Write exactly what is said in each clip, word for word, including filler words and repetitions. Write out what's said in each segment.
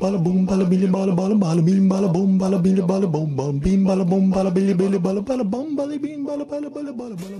bala boom bala billy bala bala bala billy bala boom bala billy bala boom bala beam bala boom bala billy billy bala bala bam bala beam bala bala bala bala bala.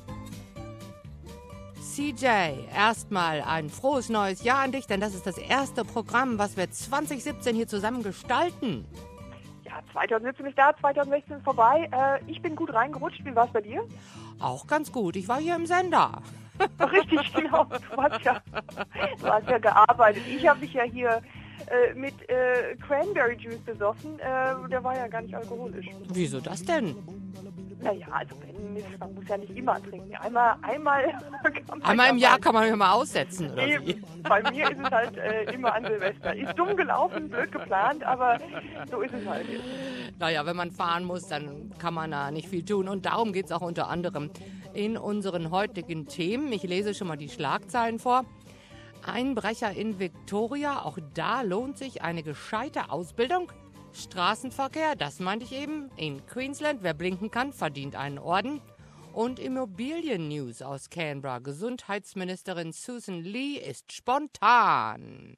C J, erstmal ein frohes neues Jahr an dich, denn das ist das erste Programm, was wir zwanzig siebzehn hier zusammen gestalten. Ja, zwanzig siebzehn ist da, zwanzig sechzehn ist vorbei. Äh, ich bin gut reingerutscht. Wie war es bei dir? Auch ganz gut. Ich war hier im Sender. Richtig, genau. Du hast ja, du hast ja gearbeitet. Ich habe mich ja hier äh, mit äh, Cranberry Juice besoffen. Äh, der war ja gar nicht alkoholisch. Wieso das denn? Naja, also wenn, man muss ja nicht immer trinken. Einmal, einmal, kann man Einmal ja im Jahr mal- kann man ja mal aussetzen, oder wie? Eben. Bei mir ist es halt äh, immer an Silvester. Ist dumm gelaufen, blöd geplant, aber so ist es halt jetzt. Naja, wenn man fahren muss, dann kann man da nicht viel tun. Und darum geht es auch unter anderem in unseren heutigen Themen. Ich lese schon mal die Schlagzeilen vor. Einbrecher in Victoria, auch da lohnt sich eine gescheite Ausbildung. Straßenverkehr, das meinte ich eben, in Queensland, wer blinken kann, verdient einen Orden. Und Immobilien-News aus Canberra. Gesundheitsministerin Susan Lee ist spontan.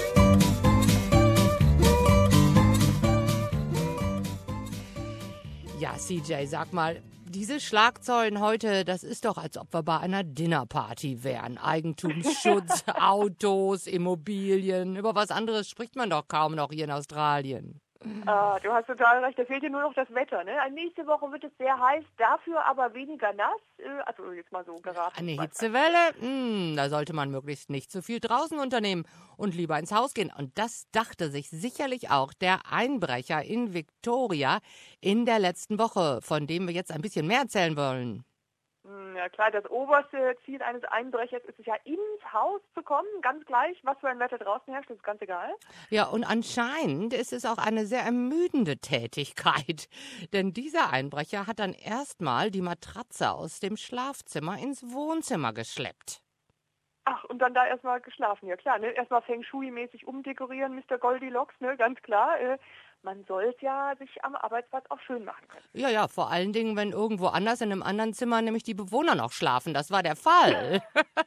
Ja, C J, sag mal, diese Schlagzeilen heute, das ist doch, als ob wir bei einer Dinnerparty wären. Eigentumsschutz, Autos, Immobilien, über was anderes spricht man doch kaum noch hier in Australien. Ah, du hast total recht, da fehlt dir nur noch das Wetter. Ne? Nächste Woche wird es sehr heiß, dafür aber weniger nass. Äh, also jetzt mal so geraten. Eine Hitzewelle? Hm, da sollte man möglichst nicht zu viel draußen unternehmen und lieber ins Haus gehen. Und das dachte sich sicherlich auch der Einbrecher in Victoria in der letzten Woche, von dem wir jetzt ein bisschen mehr erzählen wollen. Ja klar, das oberste Ziel eines Einbrechers ist es ja, ins Haus zu kommen, ganz gleich, was für ein Wetter draußen herrscht, das ist ganz egal. Ja, und anscheinend ist es auch eine sehr ermüdende Tätigkeit. Denn dieser Einbrecher hat dann erstmal die Matratze aus dem Schlafzimmer ins Wohnzimmer geschleppt. Ach, und dann da erstmal geschlafen, ja klar, ne? Erstmal Feng Shui-mäßig umdekorieren, Mister Goldilocks, ne? Ganz klar. Äh, man soll es ja sich am Arbeitsplatz auch schön machen können. Ja, ja, vor allen Dingen, wenn irgendwo anders in einem anderen Zimmer nämlich die Bewohner noch schlafen. Das war der Fall.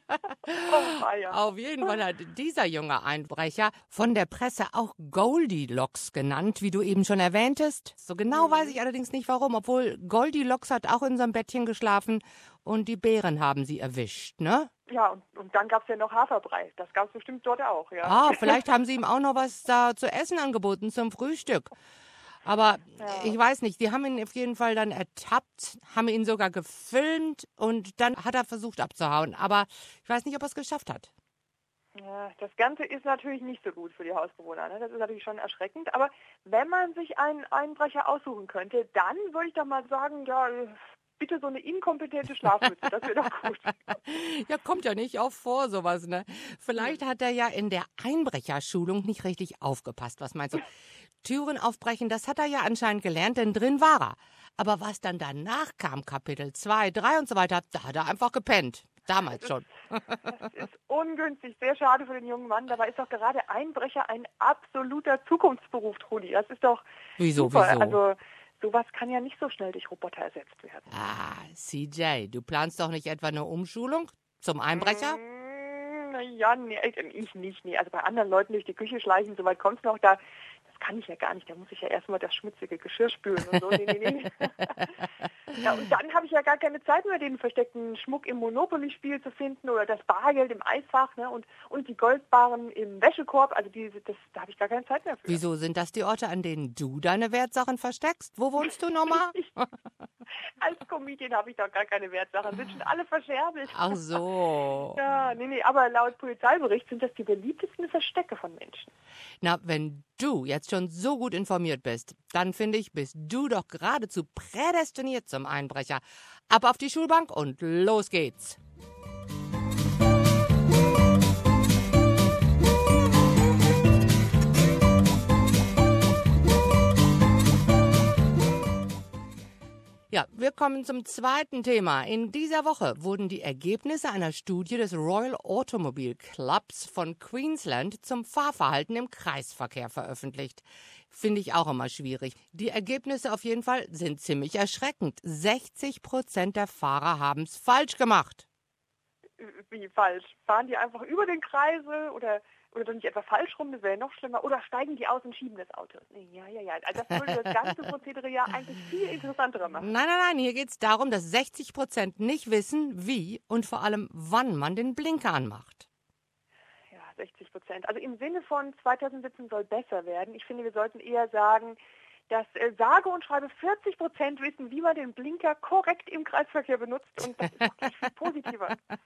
Oh, ah, ja. Auf jeden Fall hat dieser junge Einbrecher von der Presse auch Goldilocks genannt, wie du eben schon erwähntest. So genau weiß ich allerdings nicht warum, obwohl Goldilocks hat auch in seinem Bettchen geschlafen und die Bären haben sie erwischt, ne? Ja, und, und dann gab es ja noch Haferbrei. Das gab es bestimmt dort auch, ja. Ah, vielleicht haben sie ihm auch noch was da zu essen angeboten zum Frühstück. Aber Ja. ich weiß nicht, die haben ihn auf jeden Fall dann ertappt, haben ihn sogar gefilmt und dann hat er versucht abzuhauen. Aber ich weiß nicht, ob er es geschafft hat. Ja, das Ganze ist natürlich nicht so gut für die Hausbewohner. Ne? Das ist natürlich schon erschreckend. Aber wenn man sich einen Einbrecher aussuchen könnte, dann würde ich doch mal sagen, ja, bitte so eine inkompetente Schlafmütze. Das wäre doch gut. Ja, kommt ja nicht oft vor, sowas, ne? Vielleicht hat er ja in der Einbrecherschulung nicht richtig aufgepasst. Was meinst du? Türen aufbrechen, das hat er ja anscheinend gelernt, denn drin war er. Aber was dann danach kam, Kapitel zwei, drei und so weiter, da hat er einfach gepennt. Damals schon. Das ist ungünstig, sehr schade für den jungen Mann. Dabei ist doch gerade Einbrecher ein absoluter Zukunftsberuf, Trudi. Das ist doch Wieso, super. wieso? Also sowas kann ja nicht so schnell durch Roboter ersetzt werden. Ah, C J, du planst doch nicht etwa eine Umschulung zum Einbrecher? Mm, Ja, nee, ich nicht. Nee. Also bei anderen Leuten durch die Küche schleichen, soweit kommt es noch. Da, das kann ich ja gar nicht. Da muss ich ja erstmal das schmutzige Geschirr spülen und so. Nee, nee, nee. Ja, und dann habe ich ja gar keine Zeit mehr, den versteckten Schmuck im Monopoly-Spiel zu finden oder das Bargeld im Eisfach, ne, und, und die Goldbarren im Wäschekorb. Also diese, das, da habe ich gar keine Zeit mehr für. Wieso sind das die Orte, an denen du deine Wertsachen versteckst? Wo wohnst du nochmal? Als Comedian habe ich doch gar keine Wertsachen. Sind schon alle verscherbelt. Ach so. Ja, nee, nee, aber laut Polizeibericht sind das die beliebtesten Verstecke von Menschen. Na, wenn du jetzt schon so gut informiert bist, dann finde ich, bist du doch geradezu prädestiniert zum Einbrecher. Ab auf die Schulbank und los geht's. Ja, wir kommen zum zweiten Thema. In dieser Woche wurden die Ergebnisse einer Studie des Royal Automobile Clubs von Queensland zum Fahrverhalten im Kreisverkehr veröffentlicht. Finde ich auch immer schwierig. Die Ergebnisse auf jeden Fall sind ziemlich erschreckend. sechzig Prozent der Fahrer haben es falsch gemacht. Wie falsch? Fahren die einfach über den Kreisel oder Oder doch nicht etwa falsch rum, das wäre noch schlimmer. Oder steigen die aus und schieben das Auto? Ja, ja, ja. Also das würde das ganze Prozedere ja eigentlich viel interessanter machen. Nein, nein, nein, hier geht es darum, dass sechzig Prozent nicht wissen, wie und vor allem, wann man den Blinker anmacht. Ja, sechzig Prozent. Also im Sinne von zwanzig siebzehn soll besser werden. Ich finde, wir sollten eher sagen, dass äh, sage und schreibe vierzig Prozent wissen, wie man den Blinker korrekt im Kreisverkehr benutzt. Und das ist doch gleich viel positiver.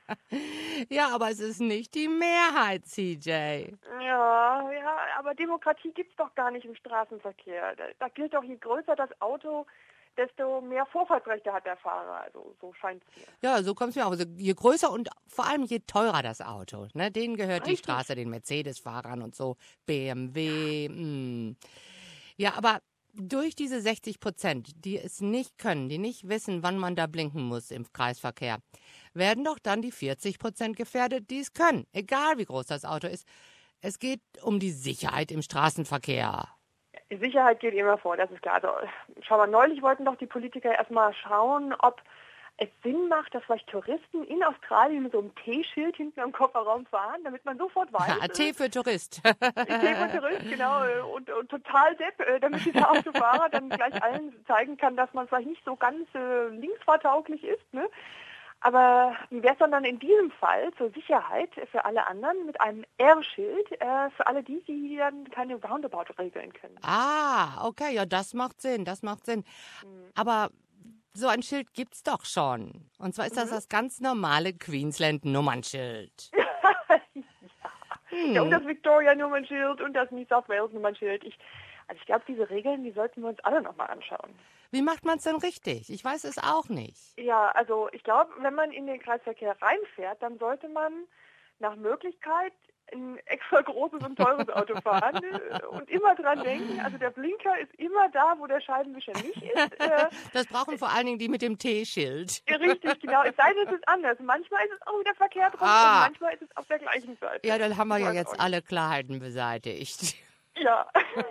Ja, aber es ist nicht die Mehrheit, C J. Ja, ja, aber Demokratie gibt es doch gar nicht im Straßenverkehr. Da, da gilt doch, je größer das Auto, desto mehr Vorfahrtsrechte hat der Fahrer. Also so scheint es mir. Ja, so kommt es mir auch. Also, je größer und vor allem je teurer das Auto. Ne? Denen gehört Richtig. die Straße, den Mercedes-Fahrern und so, B M W. Mh. Ja, aber durch diese sechzig Prozent, die es nicht können, die nicht wissen, wann man da blinken muss im Kreisverkehr, werden doch dann die vierzig Prozent gefährdet, die es können, egal wie groß das Auto ist. Es geht um die Sicherheit im Straßenverkehr. Die Sicherheit geht immer vor, das ist klar. Also, schau mal, neulich wollten doch die Politiker erstmal schauen, ob es Sinn macht, dass vielleicht Touristen in Australien mit so einem T-Schild hinten am Kofferraum fahren, damit man sofort weiß. Ja, T für Tourist. T für Tourist, genau. Und, und total depp, damit dieser Autofahrer dann gleich allen zeigen kann, dass man vielleicht nicht so ganz äh, linksfahrtauglich ist. Ne? Aber wie wäre es dann in diesem Fall zur Sicherheit für alle anderen mit einem R-Schild, äh, für alle die, die dann keine Roundabout regeln können? Ah, okay, ja, das macht Sinn, das macht Sinn. Mhm. Aber so ein Schild gibt's doch schon. Und zwar ist das Mhm. das ganz normale Queensland-Nummernschild. ja. Hm. ja, und das Victoria-Nummernschild und das New South Wales-Nummernschild. Ich, also ich glaube, diese Regeln, die sollten wir uns alle nochmal anschauen. Wie macht man es denn richtig? Ich weiß es auch nicht. Ja, also ich glaube, wenn man in den Kreisverkehr reinfährt, dann sollte man nach Möglichkeit ein extra großes und teures Auto fahren äh, und immer dran denken, also der Blinker ist immer da, wo der Scheibenwischer nicht ist. Äh, Das brauchen vor allen Dingen die mit dem T-Schild. richtig, genau. Es sei denn, es ist anders. Manchmal ist es auch wieder verkehrt rum Ah. und manchmal ist es auf der gleichen Seite. Ja, dann haben wir ja Ich weiß jetzt auch alle Klarheiten beseitigt. nicht. Ja.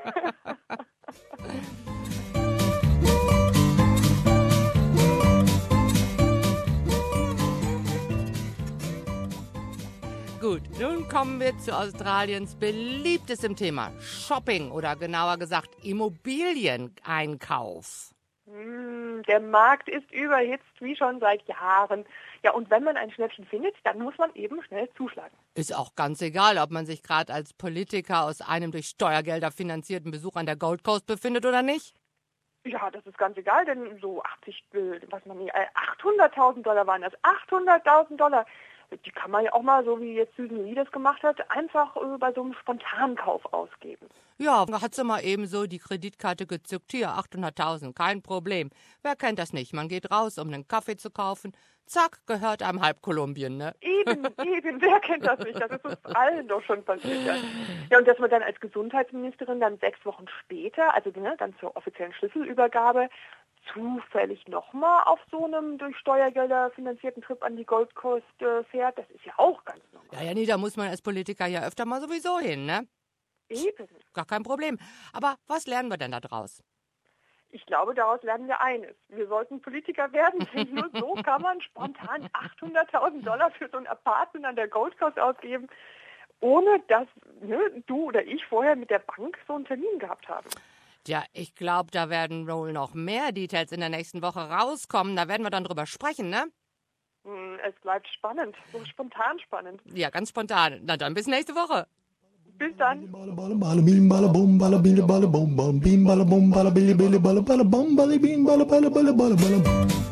Gut, nun kommen wir zu Australiens beliebtestem Thema. Shopping oder genauer gesagt Immobilieneinkauf. Hm, Der Markt ist überhitzt, wie schon seit Jahren. Ja, und wenn man ein Schnäppchen findet, dann muss man eben schnell zuschlagen. Ist auch ganz egal, ob man sich gerade als Politiker aus einem durch Steuergelder finanzierten Besuch an der Gold Coast befindet oder nicht. Ja, das ist ganz egal, denn so achtzig, äh, was man, äh, achthunderttausend Dollar waren das. achthunderttausend Dollar. Die kann man ja auch mal, so wie jetzt Susan Lee das gemacht hat, einfach äh, bei so einem Spontankauf ausgeben. Ja, da hat sie mal eben so die Kreditkarte gezückt. Hier, achthunderttausend, kein Problem. Wer kennt das nicht? Man geht raus, um einen Kaffee zu kaufen. Zack, gehört einem halb Kolumbien, ne? Eben, eben, wer kennt das nicht? Das ist uns allen doch schon passiert. Ja, ja und dass man dann als Gesundheitsministerin dann sechs Wochen später, also ne, dann zur offiziellen Schlüsselübergabe, zufällig nochmal auf so einem durch Steuergelder finanzierten Trip an die Gold Coast äh, fährt, das ist ja auch ganz normal. Ja, ja, nee, da muss man als Politiker ja öfter mal sowieso hin, ne? Eben. Gar kein Problem. Aber was lernen wir denn da draus? Ich glaube, daraus lernen wir eines. Wir sollten Politiker werden, denn nur so kann man spontan achthunderttausend Dollar für so ein Apartment an der Gold Coast ausgeben, ohne dass ne, du oder ich vorher mit der Bank so einen Termin gehabt haben. Ja, ich glaube, da werden wohl noch mehr Details in der nächsten Woche rauskommen. Da werden wir dann drüber sprechen, ne? Hm, Es bleibt spannend, so spontan spannend. Ja, ganz spontan. Na dann bis nächste Woche. Bis dann. Bala bala bala bim bala bum bala bili bala bum bum bim bala bum bala bili bili bala bala bum bala bim bala bala bala bala bala.